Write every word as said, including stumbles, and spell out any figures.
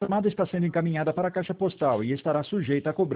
chamada está sendo encaminhada para a caixa postal e estará sujeita a cobrança.